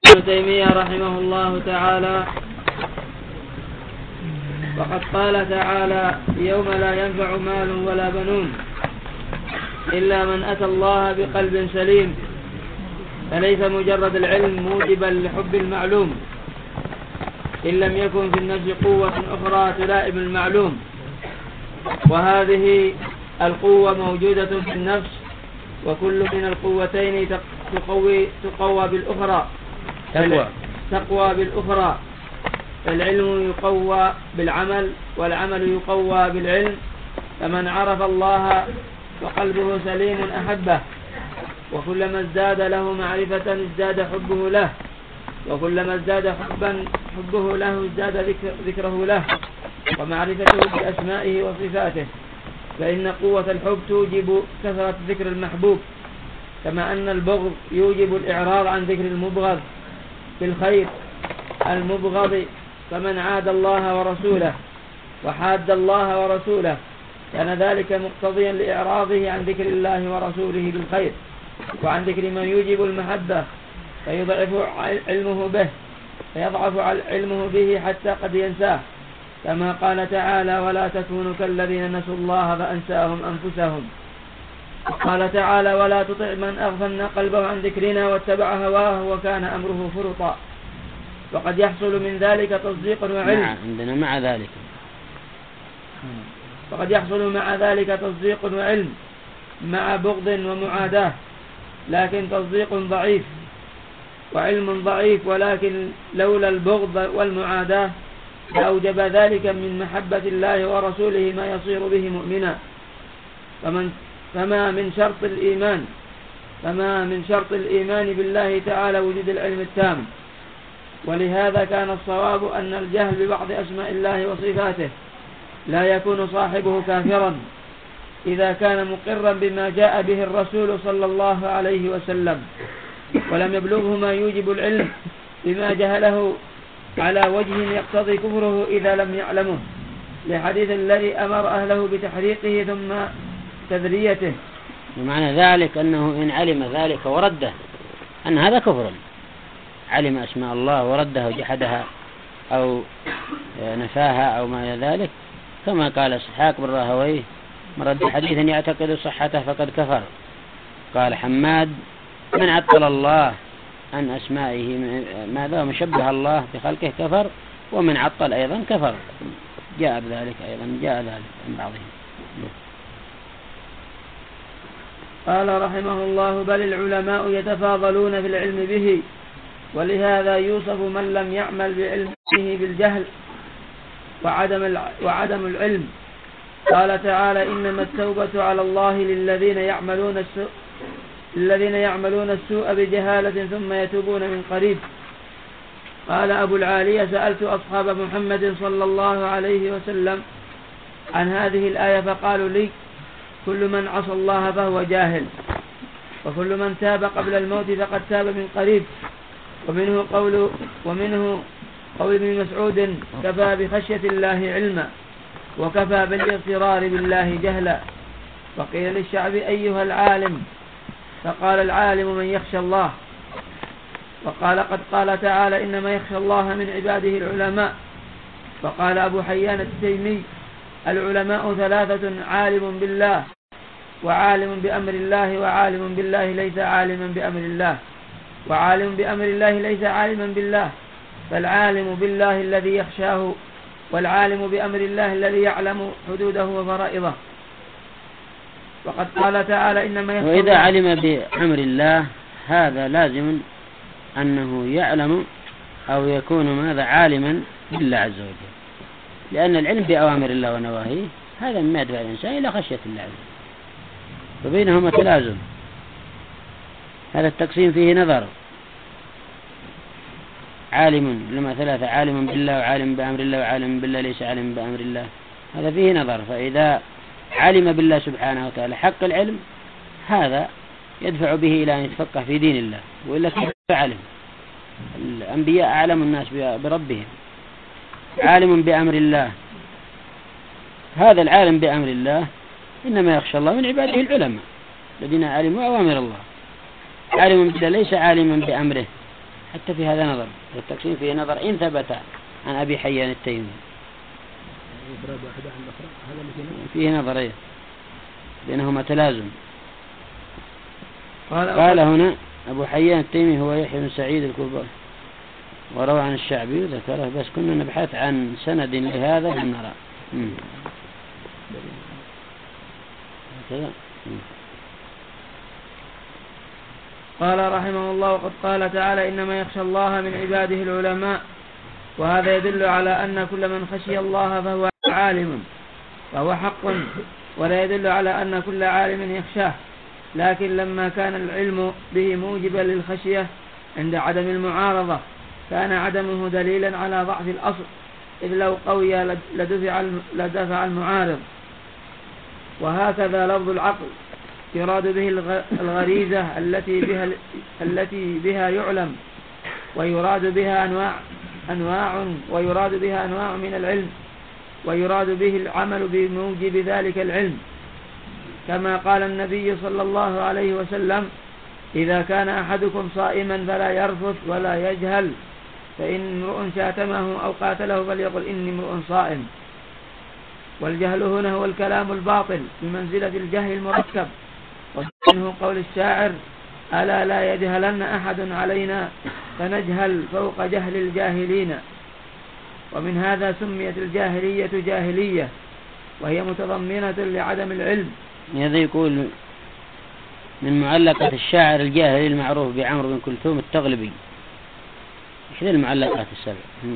ابن تيمية رحمه الله تعالى: وقد قال تعالى: يوم لا ينفع مال ولا بنون إلا من أتى الله بقلب سليم. فليس مجرد العلم موجبا لحب المعلوم إن لم يكن في النفس قوة أخرى تلائم المعلوم، وهذه القوة موجودة في النفس، وكل من القوتين تقوى بالأخرى تقوى بالأخرى. فالعلم يقوى بالعمل، والعمل يقوى بالعلم. فمن عرف الله وقلبه سليم أحبه، وكلما ازداد له معرفة ازداد حبه له، وكلما ازداد حبه له ازداد ذكره له ومعرفته بأسمائه وصفاته. فإن قوة الحب توجب كثرة ذكر المحبوب، كما أن البغض يوجب الإعراض عن ذكر المبغض بالخير المبغض. فمن عاد الله ورسوله وحاد الله ورسوله كان ذلك مقتضيا لإعراضه عن ذكر الله ورسوله بالخير وعن ذكر من يوجب المحبة، فيضعف علمه به حتى قد ينساه، كما قال تعالى: ولا تكونوا كالذين نسوا الله فأنساهم أنفسهم. قال تعالى: ولا تطع من أغفلنا قلبه عن ذكرنا واتبع هواه وكان أمره فرطا. وقد يحصل من ذلك تصديق وعلم وقد يحصل مع ذلك تصديق وعلم مع بغض ومعاداة، لكن تصديق ضعيف وعلم ضعيف. ولكن لولا البغض والمعاداة لأوجب ذلك من محبة الله ورسوله ما يصير به مؤمنا. فما من شرط الإيمان بالله تعالى وجود العلم التام. ولهذا كان الصواب أن الجهل ببعض أسماء الله وصفاته لا يكون صاحبه كافرا إذا كان مقرا بما جاء به الرسول صلى الله عليه وسلم، ولم يبلغه ما يوجب العلم بما جهله على وجه يقتضي كفره إذا لم يعلمه، لحديث الذي أمر أهله بتحريقه ثم تذريته. ومعنى ذلك أنه إن علم ذلك ورده أن هذا كفر، علم أسماء الله وردها وجحدها أو نفاها أو ما إلى ذلك، كما قال إسحاق بن راهويه: من رد حديثا يعتقد صحته فقد كفر. قال حماد: من عطل الله عن أسمائه ماذا ومشبه الله بخلقه كفر، ومن عطل أيضا كفر. جاء ذلك عن بعضهم. قال رحمه الله: بل العلماء يتفاضلون في العلم به، ولهذا يوصف من لم يعمل بعلمه بالجهل وعدم العلم. قال تعالى: إنما التوبة على الله للذين يعملون السوء بجهالة ثم يتوبون من قريب. قال أبو العالية: سألت أصحاب محمد صلى الله عليه وسلم عن هذه الآية فقالوا لي: كل من عصى الله فهو جاهل، وكل من تاب قبل الموت فقد تاب من قريب. ومنه قول ابن مسعود: كفى بخشية الله علما وكفى بالاغترار بالله جهلا. وقيل للشعب: أيها العالم؟ فقال: العالم من يخشى الله. وقال: قد قال تعالى: إنما يخشى الله من عباده العلماء. وقال أبو حيان التيمي: العلماء ثلاثة: عالم بالله وعالم بأمر الله وعالم بالله ليس عالما بأمر الله. وعالم بأمر الله ليس عالما بالله، فالعالم بالله الذي يخشاه، والعالم بأمر الله الذي يعلم حدوده وفرائضه. وقد قال تعالى: إنما يخشى. وإذا علم بأمر الله هذا لازم أنه يعلم أو يكون ماذا عالما بالله عز وجل، لأن العلم بأوامر الله ونواهيه هذا مما يدفع الإنسان إلى خشية الله عز وجل، وبينهما تلازم. هذا التقسيم فيه نظر. عالم لما ثلاثة: عالم بالله وعالم بأمر الله وعالم بالله ليس عالم بأمر الله، هذا فيه نظر. فإذا علم بالله سبحانه وتعالى حق العلم هذا يدفع به إلى أن يتفقه في دين الله، وإلا كيف علم؟ الأنبياء أعلم الناس بربهم. عالم بأمر الله، هذا العالم بأمر الله إنما يخشى الله من عباده العلماء الذين علموا أوامر الله. عالم بالله ليس عالما بأمره، حتى في هذا نظر، التقسيم فيه نظر إن ثبت عن أبي حيان التيمي فيه نظرية بينهما تلازم. قال هنا أبو حيان التيمي هو يحيى بن سعيد الكوفي وروى عن الشعبي ذكره، بس كنا نبحث عن سند لهذا لم نرى. قال رحمه الله وقد قال تعالى إنما يخشى الله من عباده العلماء، وهذا يدل على أن كل من خشي الله فهو عالم فهو حق، ولا يدل على أن كل عالم يخشاه، لكن لما كان العلم به موجبا للخشية عند عدم المعارضة كان عدمه دليلا على ضعف الأصل، إذ لو قوي لدفع المعارض. وهكذا لفظ العقل يراد به الغريزة التي بها يعلم، ويراد بها أنواع من العلم، ويراد به العمل بموجب ذلك العلم، كما قال النبي صلى الله عليه وسلم إذا كان أحدكم صائما فلا يرفث ولا يجهل، فإن امرؤ شاتمه أو قاتله فليقل إني امرؤ صائم. والجهل هنا هو الكلام الباطل بمنزلة الجهل المركب، ومنه قول الشاعر ألا لا يجهلن أحد علينا فنجهل فوق جهل الجاهلين. ومن هذا سميت الجاهلية جاهلية، وهي متضمنة لعدم العلم. هذا يقول من معلقة الشاعر الجاهلي المعروف بعمرو بن كلثوم التغلبي، إحدى المعلقات السبع.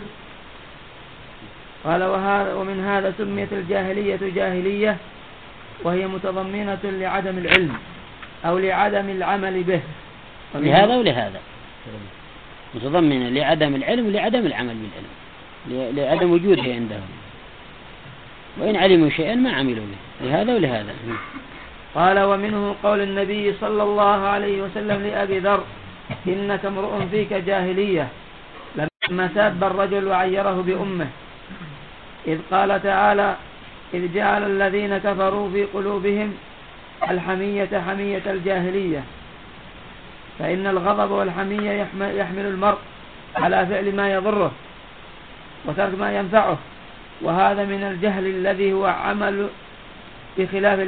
قال ومن هذا سميت الجاهلية جاهلية، وهي متضمنة لعدم العلم أو لعدم العمل به. لهذا ولهذا متضمنة لعدم العلم ولعدم العمل بالعلم، لعدم وجوده عندهم، وإن علموا شيئا ما عملوا به، لهذا ولهذا. قال ومنه قول النبي صلى الله عليه وسلم لأبي ذر إنك امرؤ فيك جاهلية، لما ساب الرجل وعيره بأمه، إذ قال تعالى إذ جعل الذين كفروا في قلوبهم الحمية حمية الجاهلية، فإن الغضب والحمية يحمل المرء على فعل ما يضره وترك ما ينفعه، وهذا من الجهل الذي هو عمل بخلاف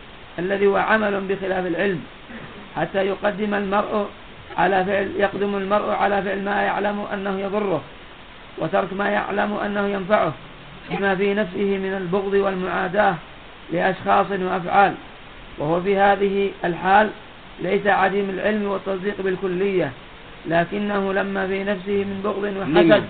العلم، حتى يقدم المرء على فعل ما يعلم أنه يضره وترك ما يعلم أنه ينفعه، بما في نفسه من البغض والمعاداة لأشخاص وأفعال، وهو في هذه الحال ليس عديم العلم والتصديق بالكلية، لكنه لما في نفسه من بغض وحسد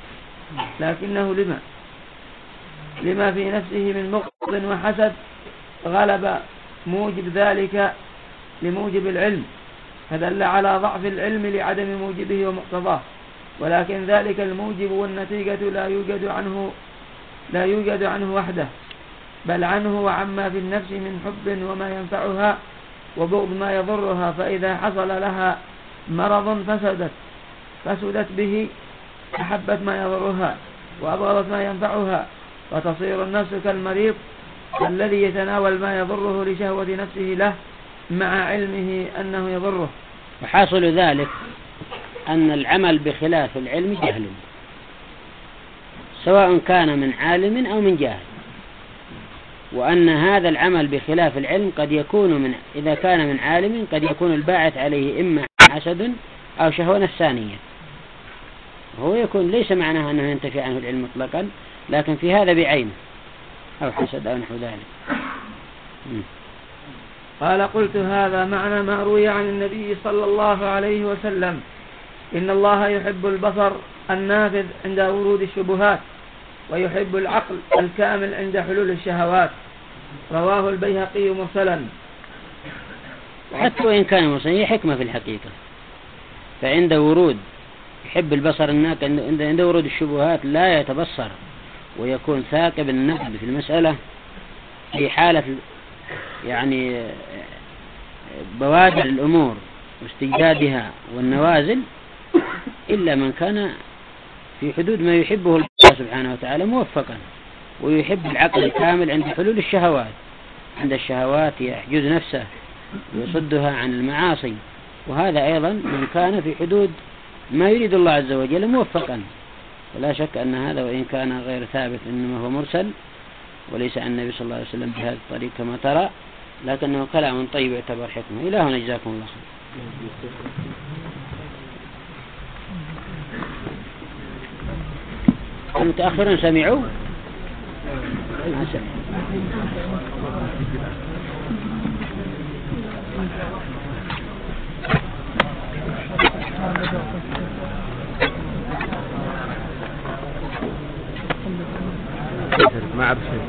لما في نفسه من بغض وحسد غلب موجب ذلك لموجب العلم، فدل على ضعف العلم لعدم موجبه ومقتضاه، ولكن ذلك الموجب والنتيجة لا يوجد عنه وحده، بل عنه وعما في النفس من حب وما ينفعها وبغض ما يضرها، فإذا حصل لها مرض فسدت به، أحبت ما يضرها وأبغضت ما ينفعها، وتصير النفس كالمريض الذي يتناول ما يضره لشهوة نفسه له مع علمه أنه يضره. وحاصل ذلك أن العمل بخلاف العلم جهل، سواء كان من عالم أو من جاهل، وأن هذا العمل بخلاف العلم قد يكون إذا كان من عالم قد يكون الباعث عليه إما حسد أو شهوة نفسانية، هو يكون ليس معناه أنه ينتفي عنه العلم مطلقا، لكن في هذا بعينه أو حسد أو نحو ذلك. قال قلت هذا معنى ما روي عن النبي صلى الله عليه وسلم إن الله يحب البصر النافذ عند ورود الشبهات، ويحب العقل الكامل عند حلول الشهوات، رواه البيهقي مرسلا. حتى وإن كان مرسلا هي حكمة في الحقيقة، فعند ورود يحب البصر النافذ عند ورود الشبهات لا يتبصر ويكون ثاقب النقد في المسألة في حالة يعني بوادر الأمور واستجدادها والنوازل، إلا من كان في حدود ما يحبه الله سبحانه وتعالى موفقا، ويحب العقل الكامل عند حلول الشهوات، عند الشهوات يحجز نفسه ويصدها عن المعاصي، وهذا أيضا من كان في حدود ما يريد الله عز وجل موفقا. ولا شك أن هذا وإن كان غير ثابت إنما هو مرسل وليس عن النبي صلى الله عليه وسلم بهذا الطريق كما ترى، لكنه كلام طيب يعتبر حكمة. إلى هنا جزاكم الله خير. المتأخرون سمعوا ما سمعوا. ما أعرف شيء.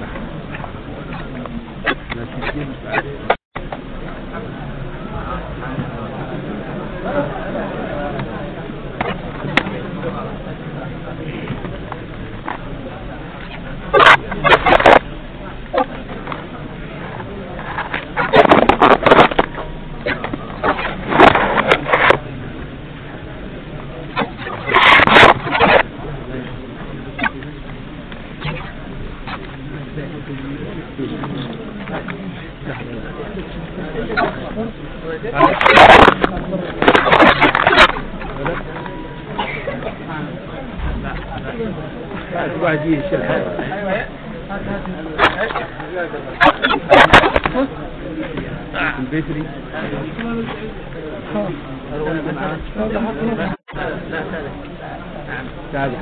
البيتري هذا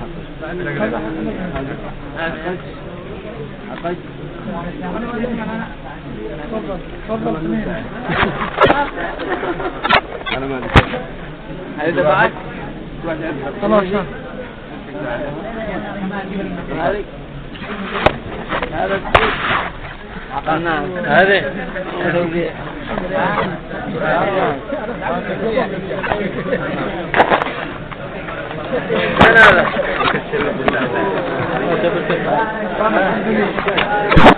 حق أنا ما أدري هذا بعد خلاص هذا عقلنا هذا لا